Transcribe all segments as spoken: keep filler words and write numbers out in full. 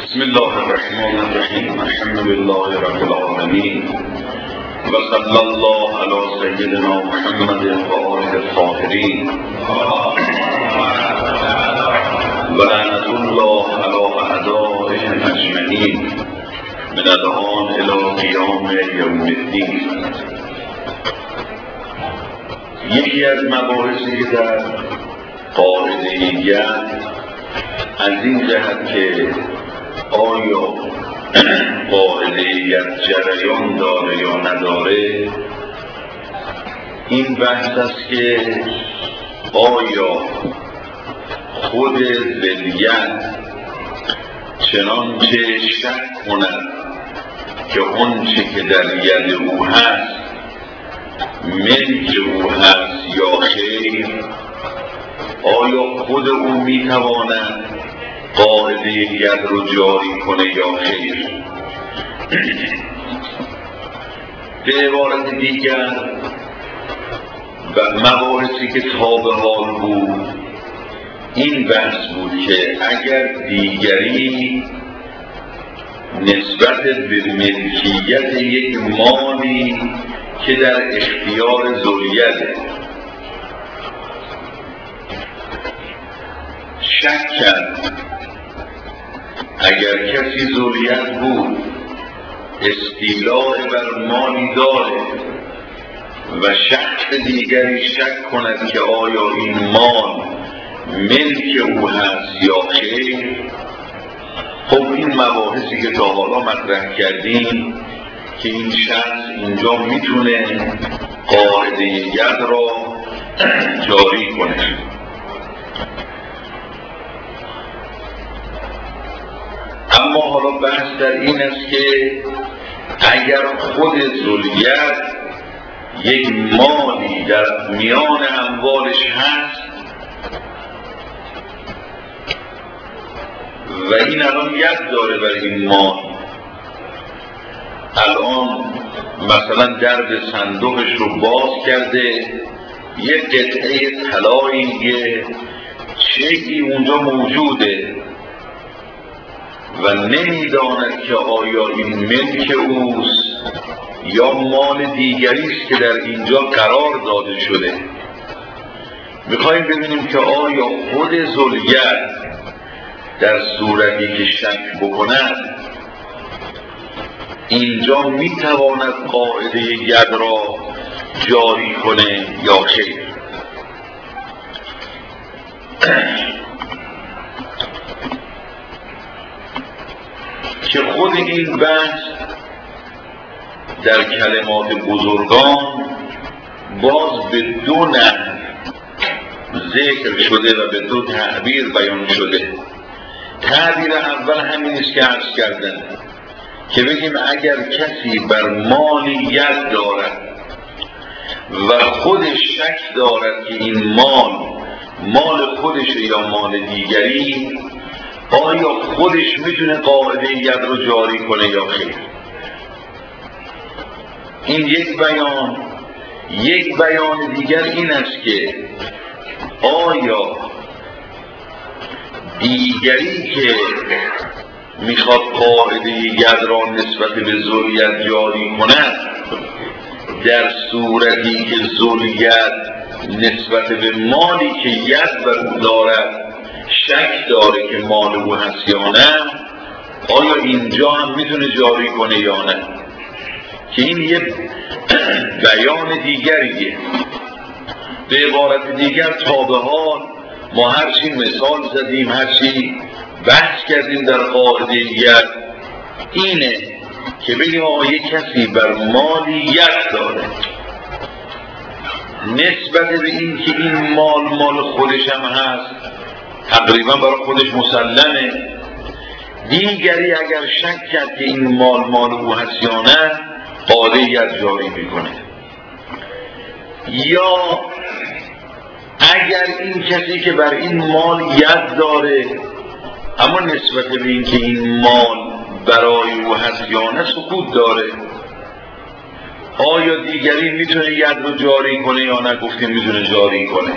بسم الله الرحمن الرحیم. الحمد لله رب العالمین و صلی الله علی سیدنا محمد و آله الطاهرین و لعنة الله علی اعدائهم اجمعین من الآن الی قیام یوم الدین. یکی از مباحثی که در قاعده گرد از این جهت که آیا قاعده گرد جریان داره یا نداره، این بحث است که آیا خود ذلیت چنانچه شک کند که اون چه که در ید او هست ملک او هست یا خیر، آیا خود او میتواند قاعده ید رو جاری کنه یا خیر؟ به عبارت دیگر و مباحثی که تا به حال بود این بحث بود که اگر دیگری نسبت به ملکیت یک مالی که در اختیار ذوالیده شک کرد، اگر کسی ذوالید بود استیلاء بر مالی داره و شخص دیگری شک کند که آیا این مال ملک او هست یا خیر، خب این مباحثی که تا حالا مطرح کردیم که این شخص اینجا میتونه قاعده ید را جاری کنه. اما حالا بحث در این است که اگر خود ذوالید یک مالی در میان اموالش هست و این الان ید داره بر این مال، الان مثلا درب صندوقش رو باز کرده، یک قطعه طلایی یه چیزی اونجا موجوده و نمیداند که آیا این ملک اوست یا مال دیگری است که در اینجا قرار داده شده. میخوایم ببینیم که آیا خود ذوالید در صورتی که شک بکند اینجا میتواند قاعده ید را جاری کنه یا خیر. که خود این بحث در کلمات بزرگان باز به دو نحو ذکر شده و به دو تعبیر بیان شده. تعبیر اول همین است که عرض کردن که بگیم اگر کسی بر مالی ید دارد و خودش شک دارد که این مال مال خودش یا مال دیگری، آیا خودش میتونه قاعده ید رو جاری کنه یا خیر؟ این یک بیان. یک بیان دیگر این است که آیا دیگری که میخواد قاعده ید را نسبت به ذوالید جاری کند در صورتی که ذوالید نسبت به مالی که ید بر او دارد شک داره که مال او هست یا نه، آیا اینجا هم میتونه جاری کنه یا نه؟ که این یه بیان دیگریه. به عبارت دیگر تا به حال ما هرچی مثال زدیم، هرچی بحث کردیم در قاعده ید اینه که بگیم آقا یک کسی بر مالی ید داره، نسبت به این که این مال مال خودش هم هست تقریبا برای خودش مسلمه، دیگری اگر شک کرد که این مال مال او هست یا نه قاعده ید جاری میکنه. یا اگر این کسی که بر این مال ید داره اما نسبت به این که این مال برای او هست یا نه سکوت داره، آیا دیگری میتونه ید رو جاری کنه یا نه؟ گفتیم میتونه جاری کنه.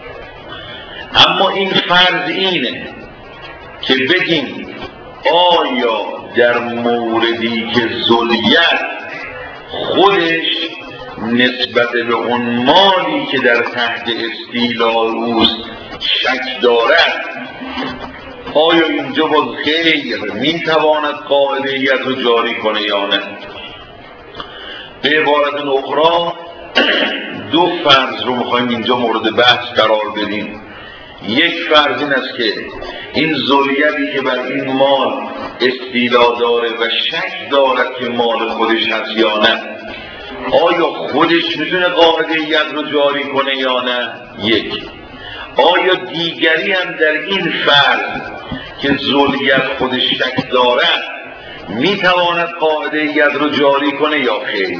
اما این فرض اینه که بگیم آیا آیا در موردی که ذلیت خودش نسبت به اون مالی که در تحت استیلاء اوست شک دارد، آیا اینجا باز خیر میتواند قاعده ید رو جاری کنه یا نه؟ به عبارت اخرى دو فرض رو میخوایم اینجا مورد بحث قرار بدیم. یک فرض این است که این ذلیتی که بر این مال استیلا داره و شک دارد که مال خودش هست یا نه، آیا خودش میتونه قاعده ید رو جاری کنه یا نه؟ یک. آیا دیگری هم در این فرض که ذلیت خودش شک دارد میتواند قاعده ید رو جاری کنه یا خیر؟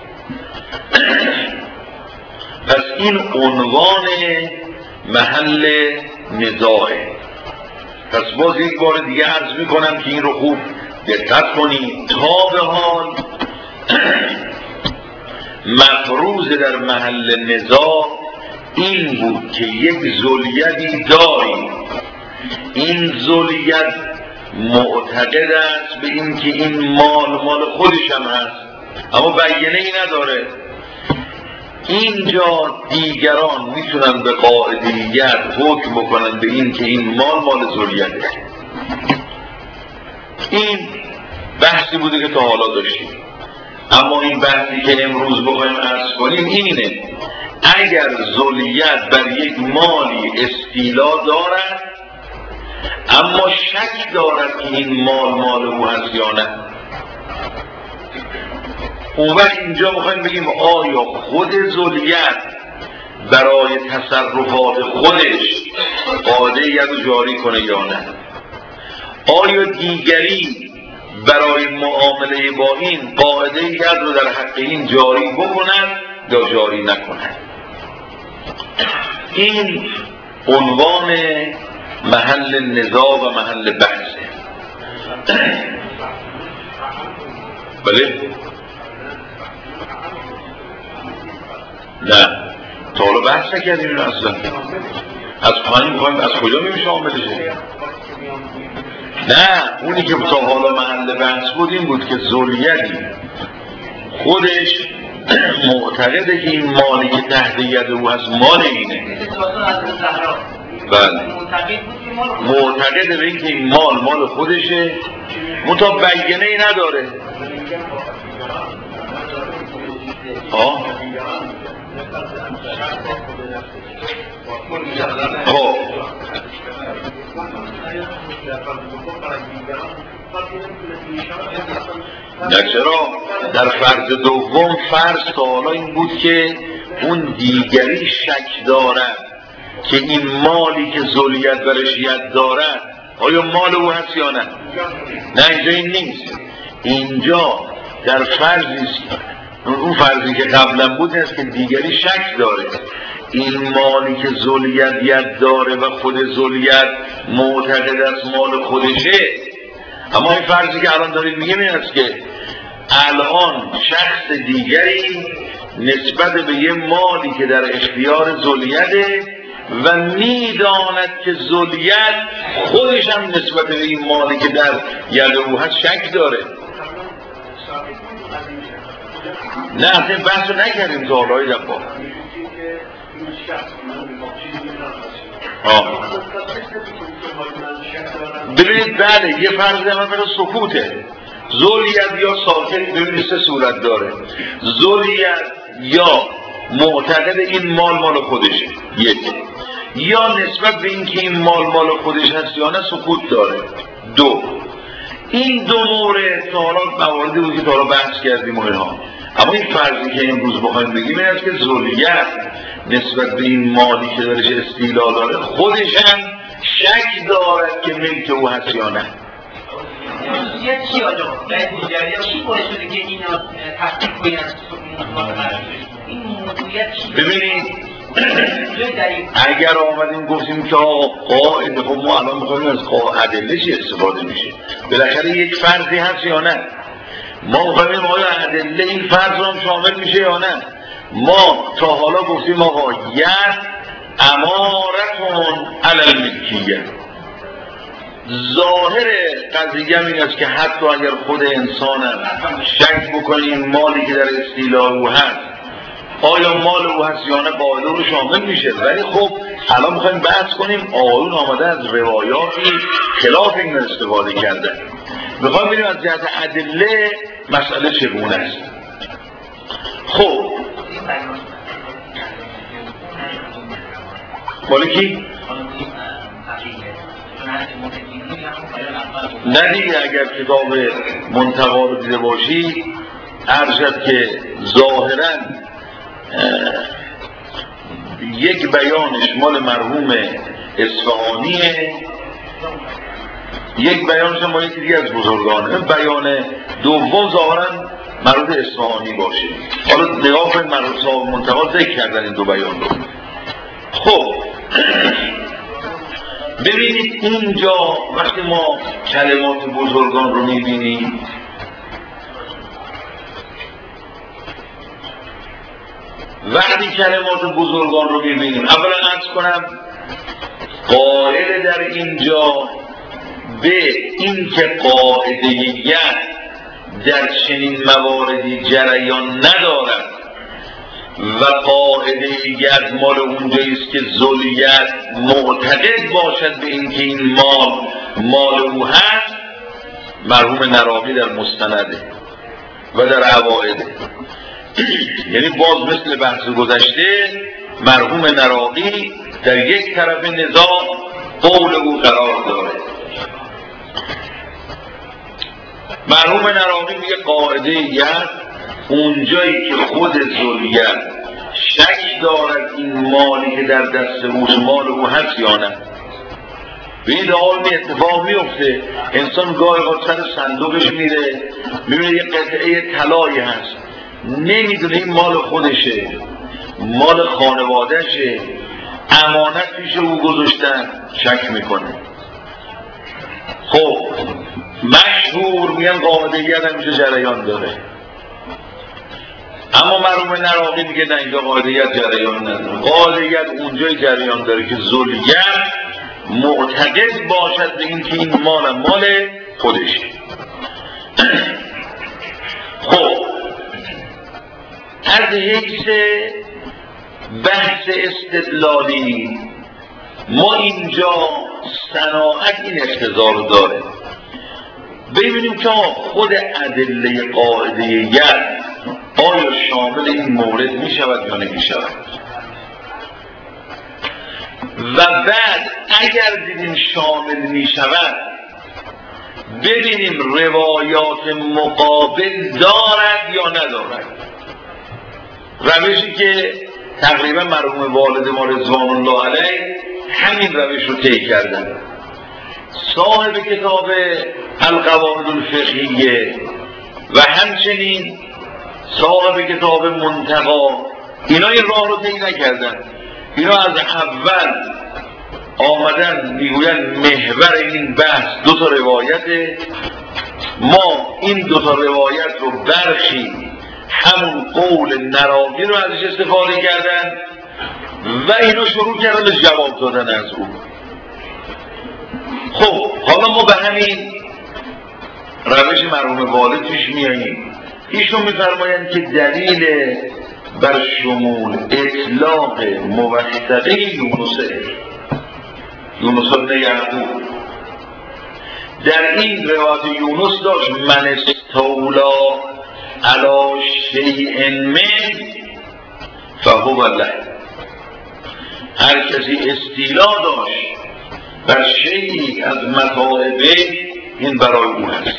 پس این عنوان محل نزاعه. پس باز یک بار دیگه عرض میکنم که این رو خوب دقت کنید. تا به حال مفروض در محل نزاع این بود که یک ذلیتی داریم، این ذلیت معتقد است به این که این مال مال خودش هم هست اما بیانه ای نداره. اینجا دیگران میتونن به قاعدیت حکم بکنن به این که این مال مال ذلیته. این بحثی بوده که تا حالا داشتیم، اما این بحثی که امروز بخوایم عرض کنیم اینه: اگر ذلیت بر یک مالی استیلا دارد اما شک دارد که این مال مال او هست یا نه، اون وقت اینجا میخوایم بگیم آیا خود ذلیت برای تصرفات خودش قاعده ید رو جاری کنه یا نه؟ آیا دیگری برای معامله با این قاعده ید رو در حق این جاری بکنند یا جاری نکنند؟ این عنوان محل نزاع و محل بحثه. بله؟ نه تا حالا بحث نکردیم این اصلا. از پایین میخوایم از کجا میشه عاملشه؟ نه، اونی که تا حالا محل بحث بود این بود که ذلیتی خودش معتقده که این مالی که تحت ید او هست مال اینه. بله، معتقده به این که این مال مال خودشه منتها بیانه ای نداره. آه خب نه چرا؟ در فرض دوم فرض تا حالا این بود که اون دیگری شک دارد که این مالی که ذلیت برش ید دارد آیا مال او هست یا نه. نه اینجا این نیست. اینجا در فرضی اون فرضی که قبلا بود است که دیگری شک داره این مالی که ذلیت ید داره و خود ذلیت معتقد است مال خودشه. اما این فرضی که الان دارید میگیم این است که الان شخص دیگری نسبت به یه مالی که در اختیار ذلیته و میداند که ذلیت خودش هم نسبت به این مالی که در ید او هست شک داره. نه اصلا بحث رو نکردیم تا حالای دفعه. ببینید بله یه فرض من برای سکوته. ذلیت یا ساکت ببینید سه صورت داره. ذلیت یا معتقد این مال مال خودشه، یک، یا نسبت به این که این مال مال خودش هست یا نه سکوت داره، دو. این دو مورد تا حالا مواردی بود که تا حالا بحث کردیم و اینها. اما این فرضی که امروز بخوایم بگیم این است که ذلیت نسبت به این مالی که درش استیلا داره خودش هم شک دارد که ملک او هست یا نه. یه چی آجا باید چی باید شده که این تصدیق کنید این موضوعیت چی؟ ببینید اگر آمدیم گفتیم که قاعده، خب ما الان میخوایم از ادله چی استفاده میشه؟ بالاخره یک فرضی هست یا نه؟ ما میخوایم آیا ادله این فرض رو هم شامل میشه یا نه؟ ما تا حالا گفتیم آقا ید امارتون علی الملکیه، ظاهر قضیه این است که حتی اگر خود انسان هم شک بکنیم مالی که در استیلاء او هست آیا مال او هست یا نه قاعده رو شامل میشه. ولی خب الان میخوایم بحث کنیم آقایون آمده از روایاتی خلاف این استفاده کردن، میخوایم ببینیم از جهت ادله مسئله چگونه است. خب مالی کی؟ نه دیگه اگر کتاب منتقا رو دیده باشی ارشد که ظاهرا یک بیانش مال مرحوم اصفهانیه، یک بیانش مال یکی دیگه از بزرگانه، بیان دوم ظاهرا مربوط اصفهانی باشه. حالا نگاه کنید مرحوم صاحب منتقا ذکر کردن این دو بیان رو. خب ببینید اینجا وقتی ما کلمات بزرگان رو میبینیم وقتی کلمات بزرگان رو میبینیم اولا عرض کنم قائل در اینجا به این که قاعده ید در چنین مواردی جریان ندارد و قاعده ید مال اونجاییست که ذوالید معتقد باشد به اینکه این مال مال او هست، مرحوم نراقی در مستنده و در عوائده. یعنی باز مثل بحث گذشته مرحوم نراقی در یک طرف نزاع قول او قرار داره. مرحوم نراقی میگه قاعده ید اونجایی که خود ذوالید شک دارد این مالی که در دست اوست مال او هست یا نه. به این دعای اتفاق میفته انسان گاهی خود سر صندوقش میره میبینه یه قطعه طلایی هست، نمیدونه این مال خودشه مال خانوادهشه، امانت پیش او گذاشتن، شک میکنه. خب مشهور میگن قاعده ید همیشه جریان داره، اما مرحوم نراقی میگه نه اینجا قاعده ید جریان نداره. قاعده ید اونجای جریان داره که ذوالید معتقد باشد به اینکه این مال مال خودشه. خب از حیث بحث استدلالی ما اینجا صناعت این اقتضا رو داره ببینیم که خود ادله قاعده ید آیا شامل این مورد می شود یا نمی شود. و بعد اگر دیدیم شامل می شود ببینیم روایات مقابل دارد یا ندارد. روشی که تقریبا مرحوم والد ما رضوان الله علیه همین روش رو طی کردن. صاحب کتاب القواعد الفقهیه و همچنین صاحب کتاب منتقا اینا این راه رو طی نکردن. اینا از اول آمدن میگوین محور این بحث دو تا روایته، ما این دو تا روایت رو برخی همون قول نراقی رو ازش استفاده کردن و اینو شروع کردن به جواب دادن از او. خب حالا ما به همین روش مرحوم والد پیش میاییم. ایشون میفرمایند که دلیل بر شمول اطلاق موثقه یونسه یونس بن یعقوب در این روایت یونس داشت من استولا علی شیء من فهو له، هر کسی استیلا داشت بر شیئی از متاع بی این برای او هست.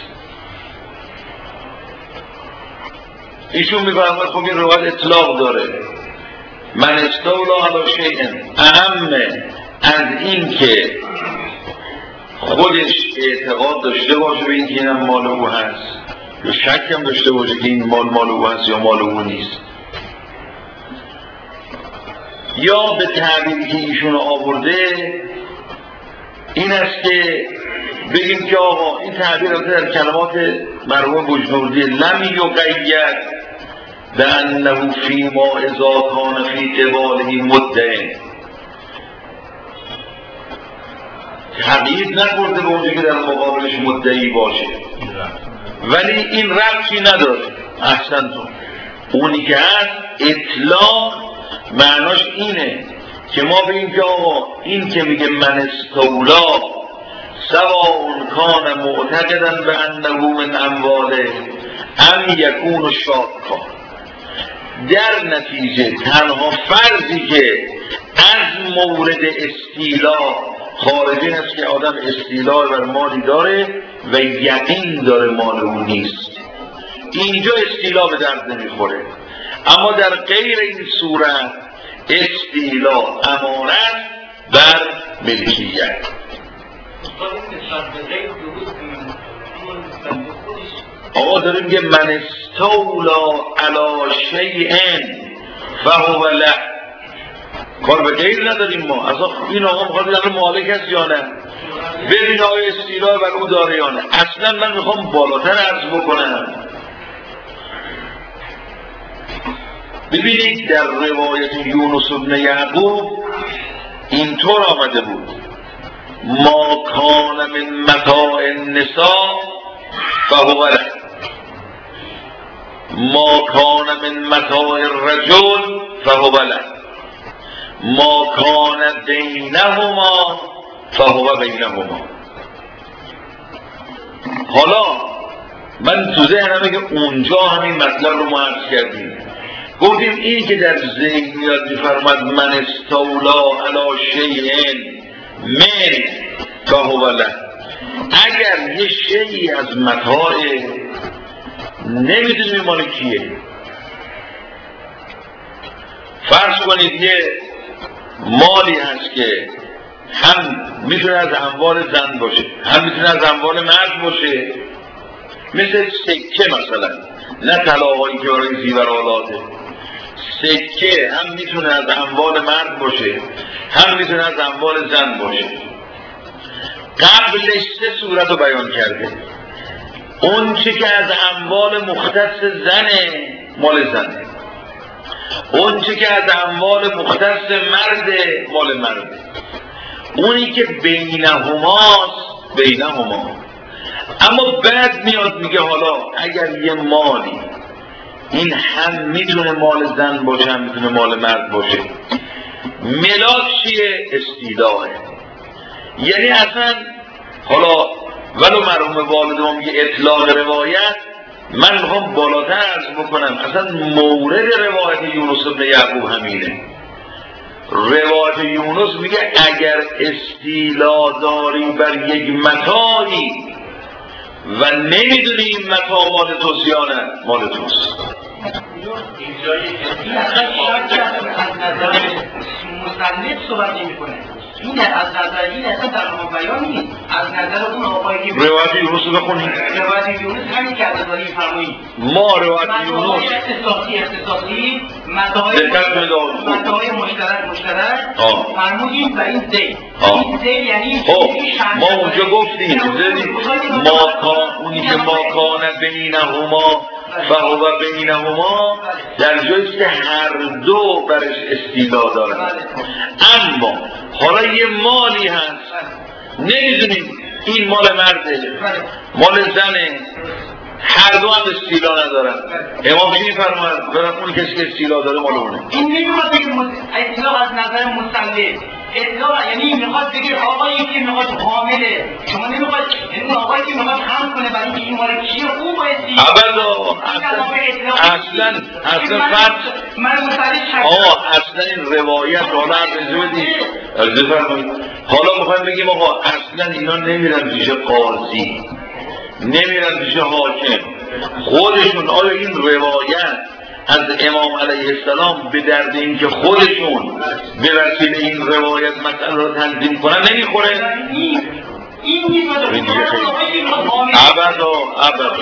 ایشون میفرماید خب این روایت اطلاق داره من استولا علی شیء، اهم از این که خودش اعتقاد داشته باشه به این که اینم مال او هست یا شک هم داشته باشه که این مال مال او هست یا مال او نیست، یا به تعبیری که ایشون آورده این است که بگیم که آقا این تعبیر در کلمات مرحوم بجنوردی لم یقید بأنه فیما اذا کان فی قباله مدعی، تغییر نکرده به اونجا که در مقابلش مدعی باشه، ولی این ربطی نداره. احسنتون. اونی که هست اطلاق معناش اینه که ما بگیم که آقا این که میگه من استولا سواء کان معتقدا به انه من امواله ام یکون شاکا، در نتیجه تنها فرضی که از مورد استیلا خارج این است که آدم استیلا بر مالی داره و یقین داره مال اون نیست، اینجا استیلا به درد نمیخوره. اما در غیر این صورت استیلا امانت بر ملکیت. آقا داریم که من استولا علی شیئن فهو له، کار به غیر نداریم ما. اصلا این آقا میخواد بدن مالک هست یا نه، ببین آقای استیلا بر او داره یا نه. اصلا من میخوام بالاتر عرض بکنم. ببینید در روایت یونس بن یعقوب اینطور آمده بود ما کان من متاع النساء فهو له، ما کان من متاع الرجل فهو له، ما کان بینهما فهو بینهما. حالا من تو ذهنمه که اونجا همین مطلب رو ما عرض کردیم، گفتیم این که در ذهن میاد میفرماد من استولا علی شیئن من فهو له، اگر یه شیئی از متاع نمیدونیم مال کیه، فرض کنید یه مالی هست که هم میتونه از اموال زن باشه هم میتونه از اموال مرد باشه، مثل سکه مثلا، نه طلاهایی که برای زیورالاته، سکه هم میتونه از اموال مرد باشه هم میتونه از اموال زن باشه. قبلش سه صورت رو بیان کرده. اون چی که از اموال مختص زنه مال زنه، اون چی که از اموال مختص مرده مال مرده، اونی که بینهماست بینهما. اما بعد میاد میگه حالا اگر یه مالی این هم میتونه مال زن باشه هم میتونه مال مرد باشه، ملاک چیه؟ استیلاه. یعنی اصلا حالا ولو مرحوم والدم میگه اطلاق روایت، من میخوام بالاتر عرض بکنم اصلا مورد روایت یونس بن یعقوب همینه. روایت یونس میگه اگر استیلا داری بر یک متاعی و نمیدونی این متاع مال توست یا نه مال توست. این اصلا شاید از نظر مصنف صحبت نمی کنه، این از نظر این اصلا در ما بیان نیست، از نظر اون آقایی که روایت یونس رو بخونید. روایت یونس همین که از داریم فرمایید ما روایت یونس متاع اختصاصی اختصاصی متاع مشترک مشترک فرمودیم و این زید این زید یعنی ما اونجا گفتیم ما کان اونی که ما کان بینهما فهو بینهما در جاییست که هر دو برش استیلا دارن. اما حالا یه مالی هست نمیدونیم این مال مرده مال زنه، هر دو هم استیلا ندارن. امام چی میفرماید؟ برای اون کسی که استیلا داره مال اونه. این نمیخواد بگه اطلاق از نظر مسلم، اطلاق یعنی میخواد بگه آقایی که میخواد حامله، شما نمیخواد یعنی آقایی که میخواد حمل کنه برای اینکه این مال کیه اون بایستی ابدا اصلا اصلا فرد من مصدق آقا اصلا این روایت حالا عرض بدید عرض فرمایید. حالا میخوایم بگیم آقا اصلا اینا نمیرن پیش قاضی نمیرن پیش حاکم، خودشون آیا این روایت از امام علیه السلام به درد این که خودشون به وسیله این روایت مسئله رو تنظیم کنن نمیخوره؟ این نیست ابدا ابدا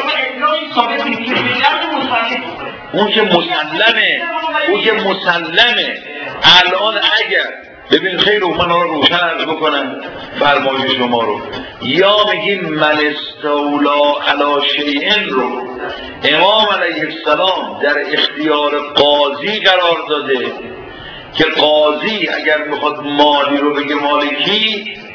اون که مسلمه اون که مسلمه. الان اگر ببین خیر من رو روشن عرض بکنم فرمایش شما رو، یا میگیم من استولا علی شیئن رو امام علیه السلام در اختیار قاضی قرار داده که قاضی اگر میخواد مالی رو بگه مالکی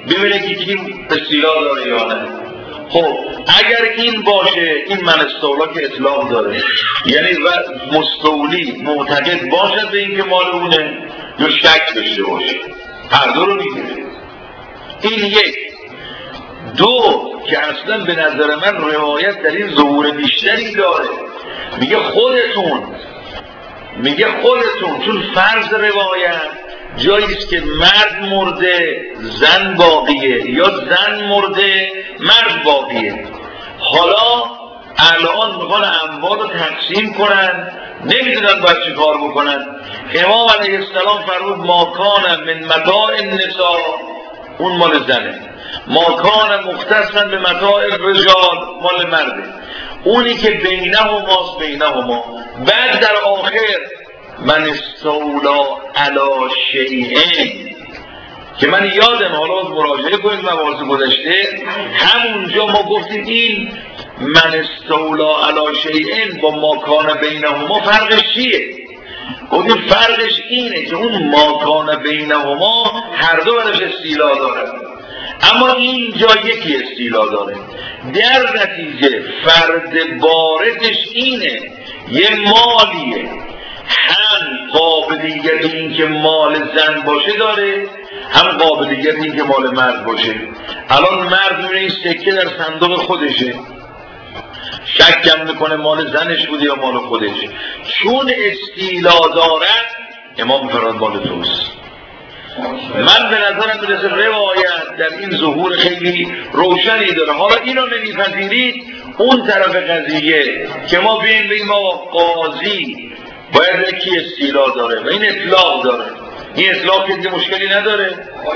ببینه که کی استیلا داره یا نه. خب اگر این باشه، این من استولا که اطلاق داره، یعنی و مستولی معتقد باشد به این که مال اونه یا شک داشته باشه، هر دو رو میگیره. این یک. دو که اصلا به نظر من روایت در این ظهور بیشتری داره، میگه خودتون میگه خودتون چون فرض روایت جاییست که مرد مرده زن باقیه یا زن مرده مرد باقیه. حالا الان میخوان اموال رو تقسیم کنن، نمیدونن باید چی کار بکنن. امام علیه السلام فرمود ما کان من متاع النساء، اون مال زنه، ما کان مختصا به متاع الرجال مال مرده، اونی که بینهما بینهما. بعد در آخر من استولا علی شیئین که من یادم، حالا مراجعه کنید مواضع گذشته، همونجا ما گفتیم این من استولا علی شیئین با ما کان بینهما فرقش چیه؟ گفتیم فرقش اینه که اون ما کان بینهما هر دو برش استیلا داره، اما اینجا یکی استیلا داره. در نتیجه فرد باردش اینه یه مالیه، هم قابلیت این که مال زن باشه داره، هم قابلیت این که مال مرد باشه. الان مرد میره این سکه در صندوق خودشه، شکم میکنه مال زنش بوده یا مال خودش، چون استیلا دارد امام میفرماد مال توست. من به نظرم میرسه روایت در این ظهور خیلی روشنی داره. حالا اینو نمیپذیرید اون طرف قضیه که ما بین بین ما قاضی باید یکی استیلا داره و این اطلاق داره، این اطلاق که دیگه مشکلی نداره.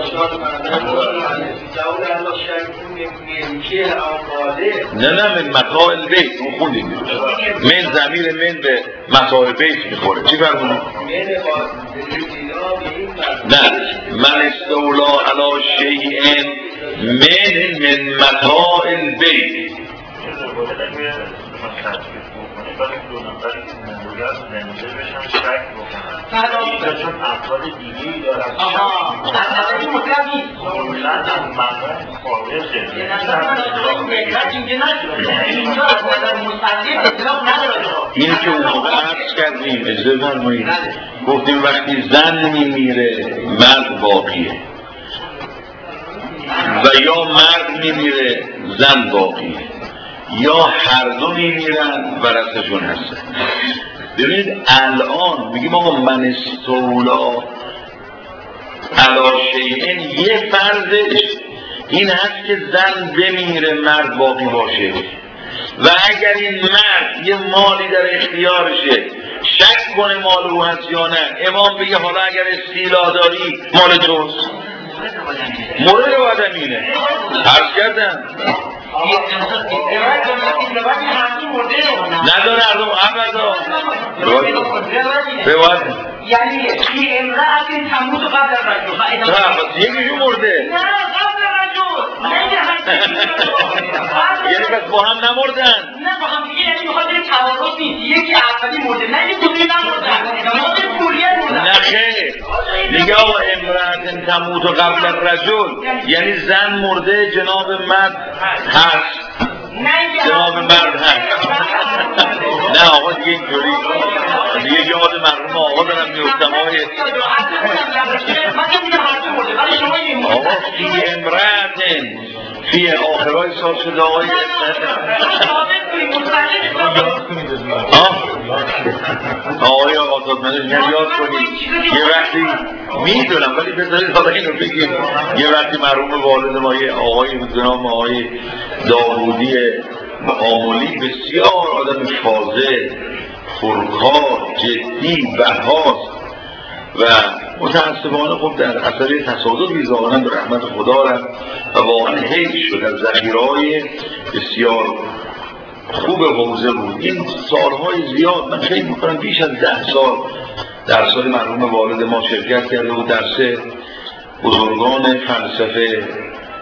نه نه من متاع البیت اون خوندیم من ضمیر من به متاع بیت میخوره. چی فرمونه؟ نه من استولا علی شیئین من من متاع البیت. ولی دو نفری که نمویت زنده بشن شک بکنن چون افراد دیگه‌ای دارن آها اصلا این مطلب نیست کلاً از مقام خارجه یه نظر من آقای نکرد اینجا نشد، اینجا از نظر مصدق اطلاق نداره. این که اون موقع عرض کردیم اجازه فرمایید گفتیم وقتی زن میمیره مرد باقیه و یا مرد میمیره زن باقیه یا هر دو میمیرن ورثشون هستن. ببینید الان میگیم آقا من استولا علی شیئین، یه فرضش این هست که زن بمیره مرد باقی باشه و اگر این مرد یه مالی در اختیارشه شک کنه مال او هست یا نه، امام بگه حالا اگر استیلا داری مال توست. مورد آدمینه عرض کردم نداره اردم ابدا روایت یعنی فی امرأت تموت قبل الرجل نه یکیشون مرده نه قبل الرجل یعنی پس با هم نمردن نه با هم دیگه، یعنی میخواد این تعارض نیست، یکی اولی مرده نه یکی دومی نمردن ما کلیت مردن. نه خیر دیگه آقا امرأت تموت قبل الرجل یعنی زن مرده جناب مرد هست جناب مرد هست. نه آقا دیگه اینطوری دیگه یاد مرحوم آقا دارم میفتم آقای آقا فی امرأت فی آخرهای سال شده آقای آقای آقا من یاد کنید یه وقتی میدونم ولی بذارید حالا اینو بگیم یه وقتی مرحوم والد ما یه آقای بودنام آقای داوودی معاملی بسیار آدم فاضل پرکار جدی بهاست و متاسفانه خب در اثر تصادفی ظاهراً به رحمت خدا رفت و واقعا حیف شد. از ذخیره‌های بسیار خوب حوزه بود. این سالهای زیاد من فکر می‌کنم بیش از ده سال درس‌های مرحوم والد ما شرکت کرده بود، درس بزرگان فلسفه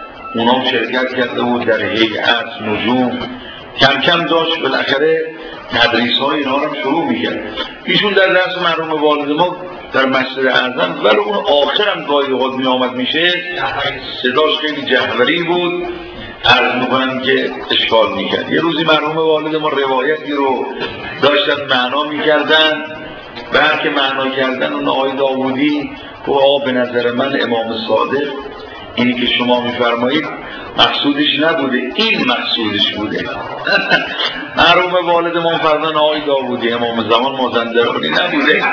اونام شرکت کرده بود، در هیئت نجوم کم کم داشت بالاخره تدریس های اینا رو شروع میکرد. ایشون در درس مرحوم والد ما در مسجد اعظم، ولی اون آخرم گاهی اوقات می آمد میشه صداش خیلی جهوری بود، عرض میکنم که اشکال میکرد. یه روزی مرحوم والد ما روایتی رو داشتن معنا میکردن، بعد که معنا کردن اون آقای داوودی گفت آقا به نظر من امام صادق اینی که شما میفرمایید مقصودش نبوده، این مقصودش بوده. مرحوم والد ما فرمان آقای داوودی امام زمان مازندرانی نبوده.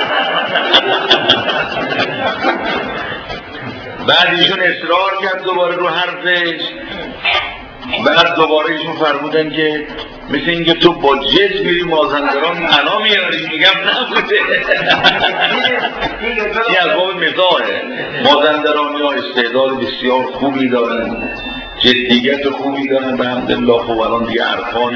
بعد ایشون اصرار کرد دوباره رو حرفش، بعد دوباره ایشون فرمودن که مثل اینکه تو با جز میری مازندران معنا میاری، میگم نبوده. این از باب مزاحه. مازندرانی ها استعداد بسیار خوبی دارن، جدیت خوبی دارن به حمدالله. خب الان دیگه عرفان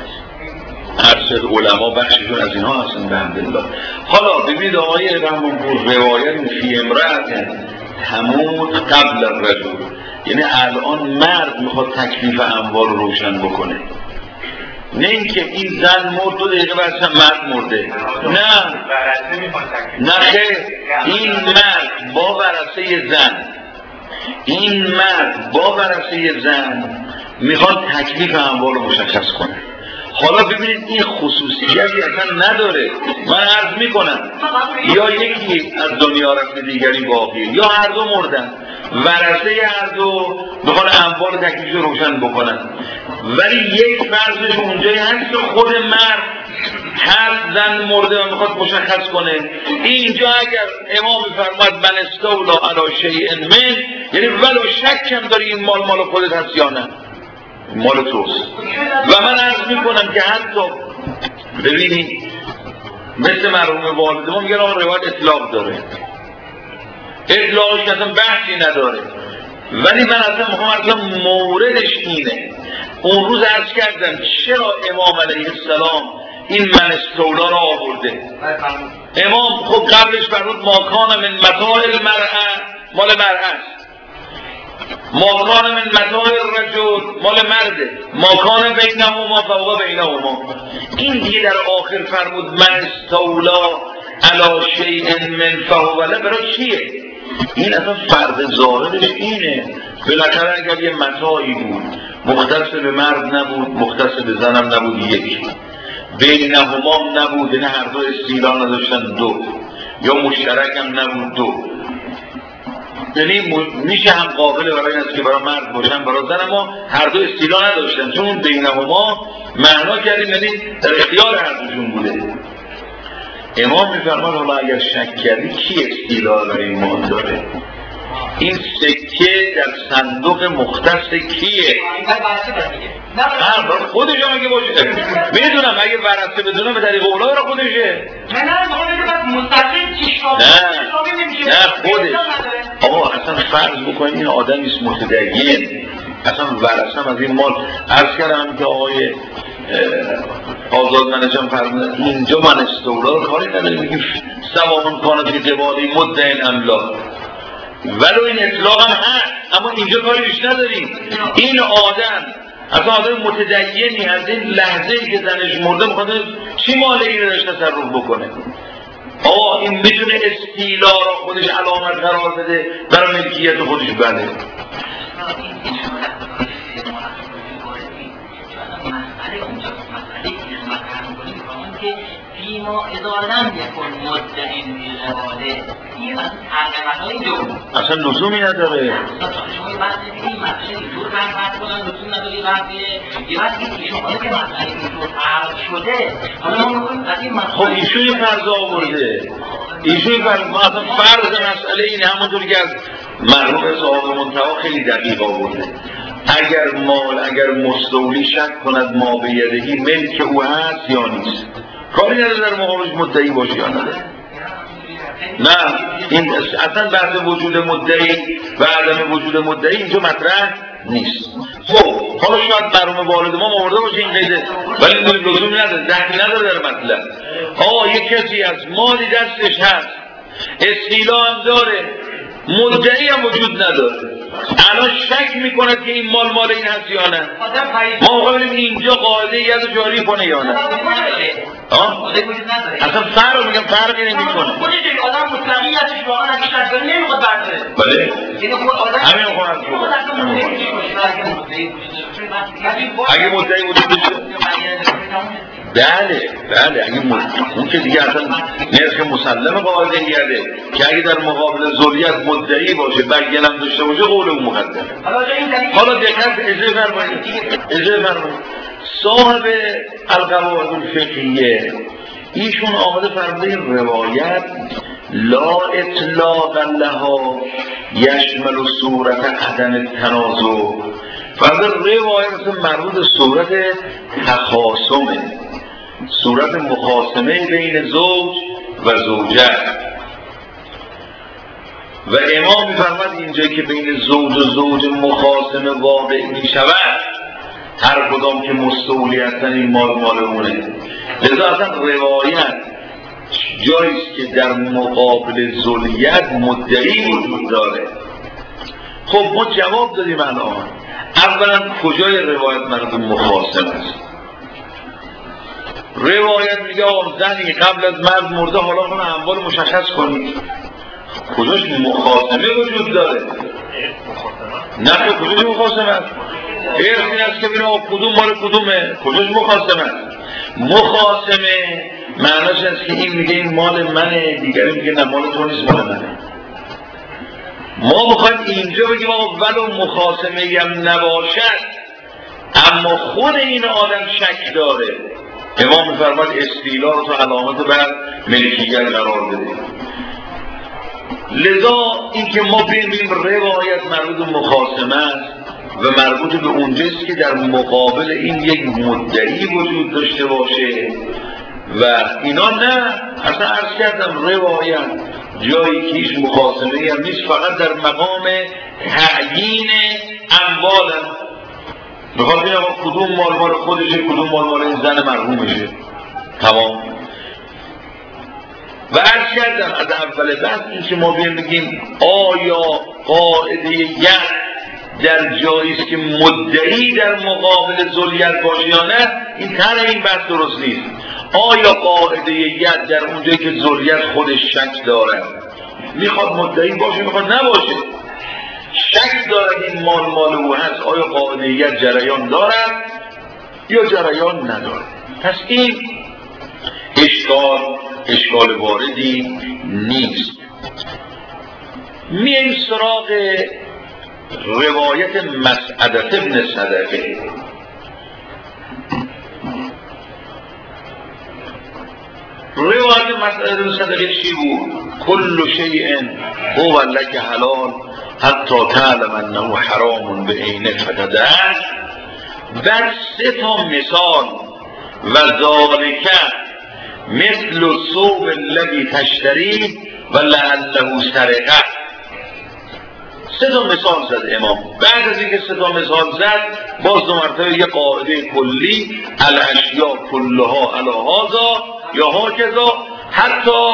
ارشد علما بخششون از اینها هستن به حمدالله. حالا ببینید آقای رحمانپور روایت فی امرأة تموت قبل الرجل، یعنی الان مرد میخواد تکلیف اموال رو روشن بکنه، نه اینکه این زن مرد دو دقیقه بعد مرد مرده. نه نه خیر، این مرد با ورثه زن، این مرد با ورثه زن میخواد تکلیف اموال رو مشخص کنه. حالا ببینید این خصوصیتی اصلا نداره. من عرض میکنم یا یکی از دنیا رفته دیگری باقیه، یا هر دو مردن، ورثه هر دو میخوان اموال تکلیف رو روشن بکنن، ولی یک فرضش اونجایی هست که خود مرد هر زن مرده و میخواد مشخص کنه. اینجا اگر امام فرماد من استولا علی شیء من، یعنی ولو شکم داری این مال مال خودت هست یا نه، مال توست. و من عرض میکنم که حتی ببینید مثل مرحوم والد ما میگن آن روایت اطلاق داره، اطلاقش که اصلا بحثی نداره، ولی من اصلا میخوام اصلا موردش اینه. اون روز عرض کردم چرا امام علیه السلام این من استولا را آورده. امام خب قبلش فرمود ما کان من متاع المرأة، مال مرأة است، ما کان من متاع الرجل، مال مرده، ما کان بینهما فهو بینهما. این دیگه در آخر فرمود من استولا علی شیء من فهو له، برای چیه؟ این اصلا فرد ظاهرش اینه. بالاخره اگر یه متاعی بود مختص به مرد نبود، مختص به زنم نبود، یک بینهما نبود، نه هر دو استیلا نداشتن، دو یا مشترک هم نبود، دو یعنی میشه هم قابل برای این است که برای مرد باشن برای زن، ما هر دو استیلا نداشتن، چون بینهما معنا کردیم یعنی در اختیار هر دوشون بوده. امام میفرماد حالا اگر شک کردی کی استیلا برای این مال داره؟ این سکه در صندوق مختص کیه؟ نه خودش هم اگه باشه میدونم، اگه ورثه بدونم به طریق اولا را خودشه. نه نه مستقیم چیشا نه نه خودش. آقا اصلا فرض بکنید این آدمی است متدین، اصلا ورثه هم از این مال. عرض کردم که آقای آزاد منجم فرمودن اینجا من استولا رو کاری نداریم، میگیم سوامون کانه فی قبالی مدعین املاک، ولو این اطلاق هم هست، اما اینجا کاریش نداریم. این آدم اصلا آدم متدینی از این لحظه‌ای که زنش مرده میخواد چی مال این رو تصرف بکنه؟ آقا این میتونه استیلا را خودش علامت قرار بده برای ملکیت خودش. بله ما ادارم یکن مدعین بی‌قواله، این از ترجمه‌های دو اصلا لزومی نداره. شما بعد دیدید مسئله اینطور بحث کنن لزوم نداره. وقتی یه وقتی شما که مسئله اینطور فرض شده، حالا ما می‌خوایم از این مسئله خب ایشون این فرض آورده، ایشون فرض ما اصلا فرض مسئله اینه، همونطوری که از مرحوم صاحب منتها خیلی دقیق آورده. اگر مال اگر مستولی شک کند ما به یدهی ملک او هست یا نیست، کاری نداره در مقابلش مدعی باشه یا نداره. نه این اصلا بعد وجود مدعی و عدم وجود مدعی اینجا مطرح نیست. خب حالا شاید مرحوم والد ما آورده باشه این قیده، ولی لزومی نداره، دخلی نداره در مطلب. آقا یک کسی از مالی دستش هست، استیلا هم داره، مدعی هم وجود نداره، الان شک میکند که این مال مال این هست یا نه؟ ما موقع بریم اینجا قاعده ید جاری کنه یا نه؟ آه؟ اصلا فرق میگم فرقی نمیکنه. خودش یک آدم مطلقی هستش واقعا از شک داره نمیخواد برداره. بله؟ همین خواهد اگه مدعی وجود داشته؟ بله بله اگه اون که دیگه اصلا نرخ مسلم قاعده یده که اگه در مقابل ذریت مدعی باشه بگنم داشته باشه قول اون مقدمه. حالا دقت اجازه فرمایید اجازه فرمایید صاحب القواعد الفقهیه ایشون آمده فرموده روایت لا اطلاق لها یشمل صورت عدم التنازع فرموده روایت مربوط صورت تخاصمه، صورت مخاصمه بین زوج و زوجه. و امام می‌فرماد اینجا که بین زوج و زوج مخاصمه واقع می شود هر کدام که مستولی هستن این مال مال اونه. لذا اصلا روایت جاییست که در مقابل ذریت مدعی وجود داره. خب ما جواب دادیم الان اولا کجای روایت مرد مخاصم است؟ روایت میگه زنی قبل از مرد مرده حالا اون اموال مشخص کنید. کجاش مخاصمه وجود داره؟ نه کجاش مخاصمه است؟ ارثی است که ببینم کدوم مال کدومه؟ کجاش مخاصمه است؟ مخاصمه معناش است که این میگه این مال منه، دیگری میگه نه مال تو نیست مال منه. ما میخوایم اینجا بگیم آقا ولو مخاصمه هم نباشد اما خود این آدم شک داره. امام میفرماد استیلا رو تو علامت بر ملکیت قرار بده. لذا اینکه ما ببینیم روایت مربوط مخاصمه است و مربوط به اونجاست که در مقابل این یک مدعی وجود داشته باشه و اینا نه. اصلا عرض کردم روایت جایی که هیچ مخاصمه‌ای هم نیست، فقط در مقام تعیین اموال هم میخواد ببینم کدوم مال مال خودشه کدوم مال مال این زن مرحومشه. تمام. و عرض کردم از اول بحث این که ما بگیم آیا قاعده ید در جاییست که مدعی در مقابل ذریت باشه یا نه، این طرح این بحث درست نیست. آیا قاعده ید در اونجایی که ذریت خودش شک داره میخواد مدعی باشه میخواد نباشه، شک دارد این مال مال او هست، آیا قاعده ید جریان دارد یا جریان ندارد؟ پس این اشکال اشکال واردی نیست. میایم سراغ روایت مسعدة ابن صدقه. روایت مسعدة ابن صدقه چی بود؟ کل شیء هو لک حلال حتی تعلم انه حرام به عینه فتدع. در سه تا مثال و ذالک مثل الثوب الذی تشتری و لعله سرقه. سه تا مثال زد امام. بعد از اینکه سه تا مثال زد باز دو مرتبه یه قاعده کلی الاشیاء کلها علی هذا یا هکذا حتی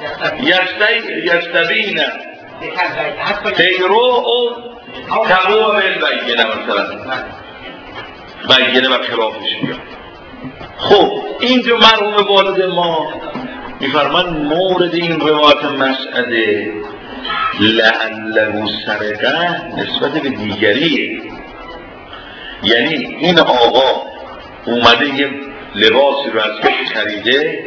یستبین تیرو او تقوم البینه مثلا بینه و خلافش بیاد. خب اینجا مرحوم والد ما میفرمان مورد این روایت مسعده لعله سرقه نسبت به دیگریه. یعنی این آقا اومده یه لباسی رو از کسی خریده،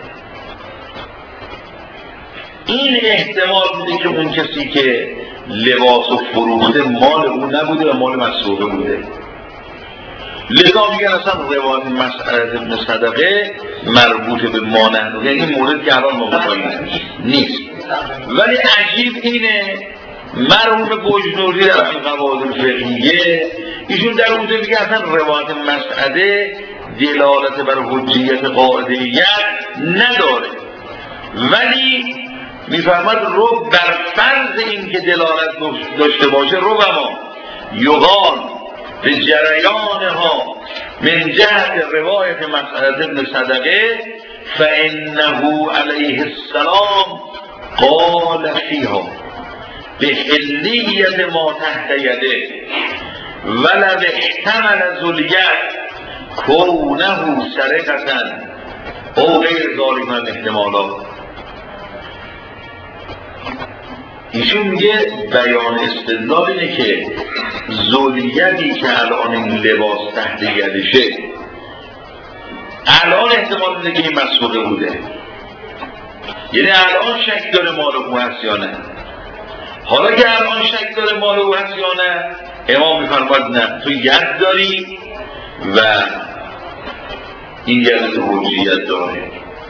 این احتمال بوده که اون کسی که لباس و فروخته مال اون نبوده و مال مسروقه بوده. لذا میگن اصلا روایت مسعدة ابن صدقه مربوط به مانند، یعنی این مورد که الان ما بخواهیم نیست. ولی عجیب اینه مرحوم بجنوری در القواعد الفقهیه ایشون در اونجا میگه اصلا روایت مسعده دلالت بر حجیت قاعده ید نداره، ولی میفرماد رو بر فرض این که دلالت داشته باشه رو بما یقال به جریانها من جهت روایت مسعدة ابن صدقه فانه علیه السلام قال فیها. به حلیت ما تحت یده ولو احتمل ذلیت کونه سرقة او غیر ذالک من احتمالات. ایشون میگه بیان استدلال اینه که ذلیتی که الان این لباس تحت یدشه الان احتمال میده که این مسروقه بوده، یعنی الان شک داره مال او هست یا نه. حالا که الان شک داره مال او هست یا نه، امام میفرماید نه، تو ید داری و این ید حجیت داره.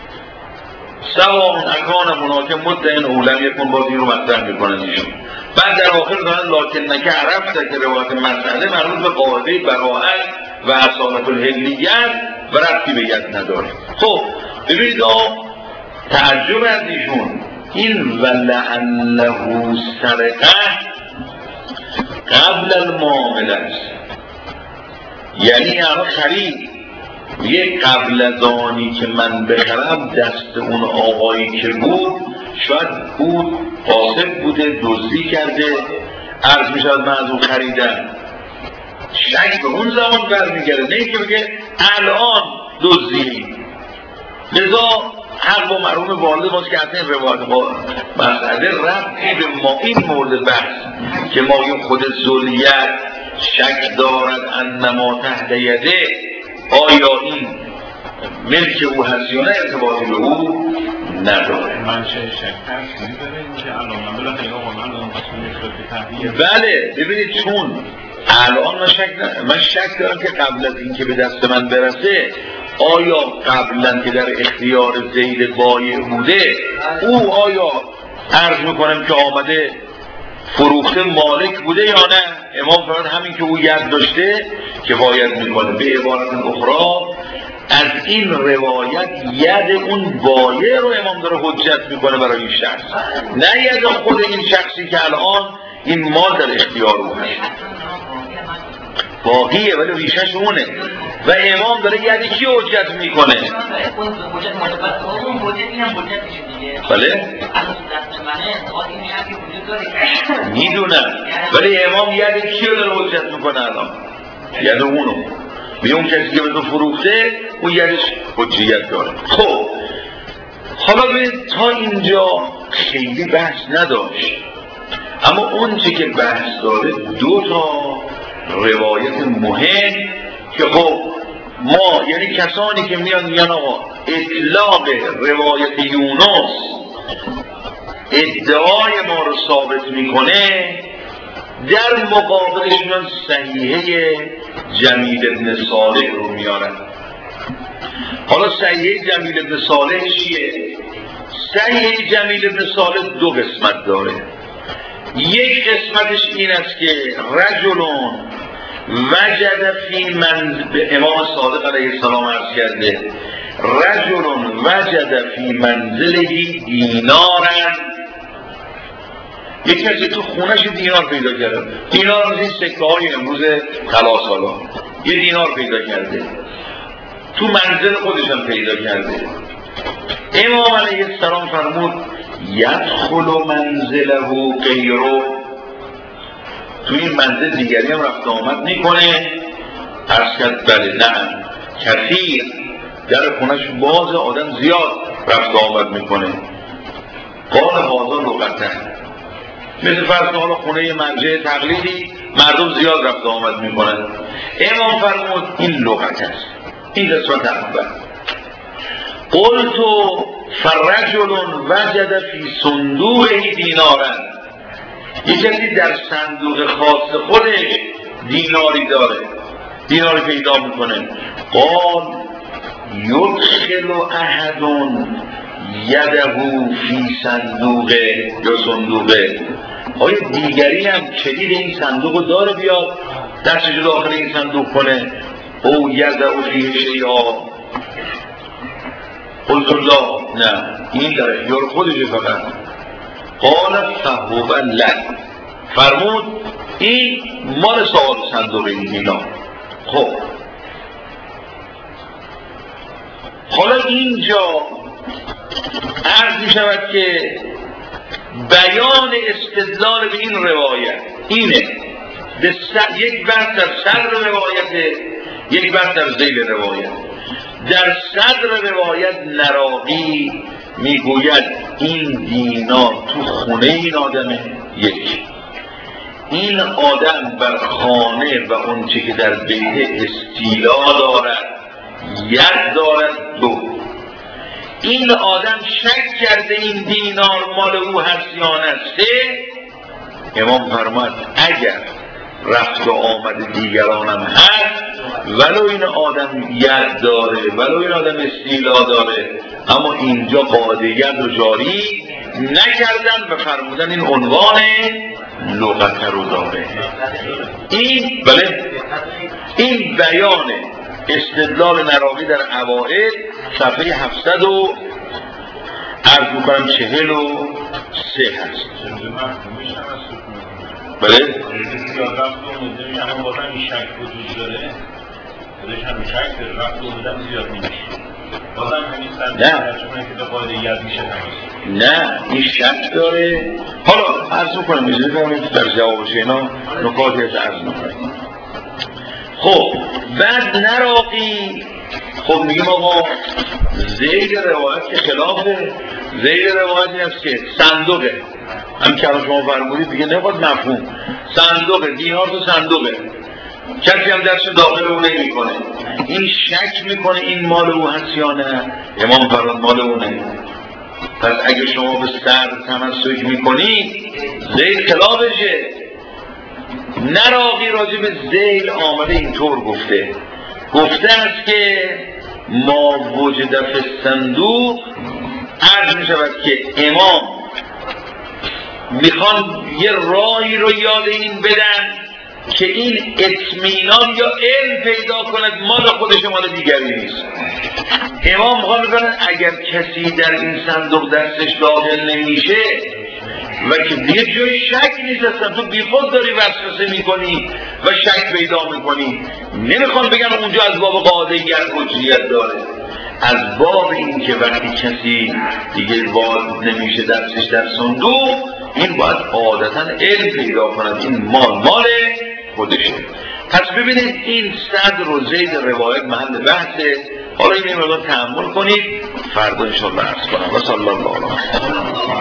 سوام اکان مناکم مدعین اولم یکن، باز این رو مطرح میکنن ایشون. بعد در آخر دارن لکن نکه عرفت که روایت مسئله مربوط به قاعده براءت و اصالت الحلیت و ربطی به ید نداره. خب ببینید تعجب از ایشون این ولعنه سرقه قبل المعامله است، یعنی الان خرید یه قبل از آنی که من بخرم دست اون آقایی که بود شاید بود قاصد بوده، دزدی کرده، عرض می شود من از اون خریدم، شک به اون زمان برمیگرده، نه اینکه بگه الان دزدی. لذا حق با مرحوم والد ماست که اصلا این روایت با مسئله ربطی به ما این مورد بحث که ما این خود ذلیت شک دارد انما تحت یده آیا این ملک او هست یا نه ارتباطی به او نداره. منشه شکر میداره اینکه الان بلا خیلی آقا من دارم قسم بله ببینید چون الان من شک ندارم، من شک دارم که قبل از این که به دست من برسه آیا قبلا که در اختیار زید بایع بوده او آیا عرض میکنم که آمده فروخته مالک بوده یا نه. امام فرمود همین که او ید داشته که باید میکنه. به عبارت اخرى از این روایت ید اون بایع رو امام داره حجت میکنه برای این شخص، نه ید خود این شخصی که الان این مال در اختیار او هست، باقیه ولی ریشش اونه و امام داره یدی کی حجت میکنه. بله میدونم ولی امام یدی کی رو داره حجت میکنه الان؟ ید اونو به اون کسی که به تو فروخته اون یدش حجیت داره. خب حالا ببینید تا اینجا خیلی بحث نداشت، اما اون چی که بحث داره دو تا روایت مهم که خب ما یعنی کسانی که میان میان آقا اطلاق روایت یونس ادعای ما رو ثابت میکنه، در مقابلش میان صحیحه جمیل ابن صالح رو میارن. حالا صحیحه جمیل ابن صالح چیه؟ صحیحه جمیل ابن صالح دو قسمت داره. یک قسمتش این است که رجلون وجد فی منزل، به امام صادق علیه السلام عرض کرده رجلون وجد فی منزلهی دینارن، یک کسی تو خونش دینار پیدا کرده، دینار از این سکه های امروز خلاص حالا یه دینار پیدا کرده تو منزل خودش هم پیدا کرده. امام علیه السلام فرمود یدخل منزله غیره، تو این منزل دیگری هم رفت آمد میکنه. عرض کرد بله نه کثیر، در خونش باز آدم زیاد رفت آمد میکنه. قال هذا لغته، مثل فرض حالا خونه مرجع تقلیدی مردم زیاد رفت آمد میکنن. امام فرمود این لغت است، این قسمت اول. قلت فرجل وجد فی صندوقه دینارا، یک کسی در صندوق خاص خودش دیناری داره، دیناری پیدا میکنه. قال یدخل احد یده فی صندوقه یا صندوقه، آیا دیگری هم کلید این صندوق داره بیاد دستش داخل این صندوق کنه؟ او یده فی شیئا. قلت الله نه، این در اختیار خودشه فقط. قال فهو لک، فرمود این مال صاحب صندوق این دینار. خب حالا اینجا عرض می شود که بیان استدلال به این روایت اینه، یک بحث در صدر روایت، یک بحث در ذیل روایت. در صدر روایت نراقی میگوید این دینار تو خونه این آدمه، یک، این آدم بر خانه و اون چه که در بیت استیلا دارد ید دارد، دو، این آدم شک کرده این دینار مال او هست یا نه، سه، امام فرمود اگر رفت و آمد دیگرانم هست ولو این آدم ید داره ولو این آدم استیلا داره، اما اینجا قاعده ید رو جاری نکردن و فرمودن این عنوان لغت رو داره. این بله این بیان استدلال نراقی در اوائل صفحه هفتصد و عرض میکنم چهل و سه هست. بله؟ نه نه این شک داره. حالا عرض میکنم میزنیم در جوابش اینا نکاتی از عرض میکنم. خب بعد نراقی خب میگیم آقا ذیل روایت که خلافه، ذیل روایتی هست که صندوقه، هم که شما فرمودید دیگه نباید مفهوم، صندوقه، دینار تو صندوقه، کسی هم دست داخل او نمی کنه، این شک میکنه این مال او هست یا نه، امام فرمود مال اونه. پس اگه شما به سر تمسک میکنید ذیل خلافشه. نراقی راجع به ذیل آمده اینطور گفته گفته است که ما وجد فی الصندوق، عرض می شود که امام میخوان یه راهی رو یاد این بدن که این اطمینان یا علم پیدا کند مال خودش مال دیگری نیست. امام میخوان بگن اگر کسی در این صندوق دستش داخل نمیشه و که دیگه جای شک نیست، اصلا تو بی خود داری وسوسه میکنی و شک پیدا میکنی، نمیخوان بگن اونجا از باب قاعده ید حجیت داره، از باب این که وقتی کسی دیگه باز نمیشه دستش در صندوق، این باید عادتا علم پیدا کند این مال مال خودشه. پس ببینید این صدر و ذیل روایت محل بحثه. حالا این مقدار تأمل کنید، فردا انشاءالله عرض کنم. و صلی الله علیه و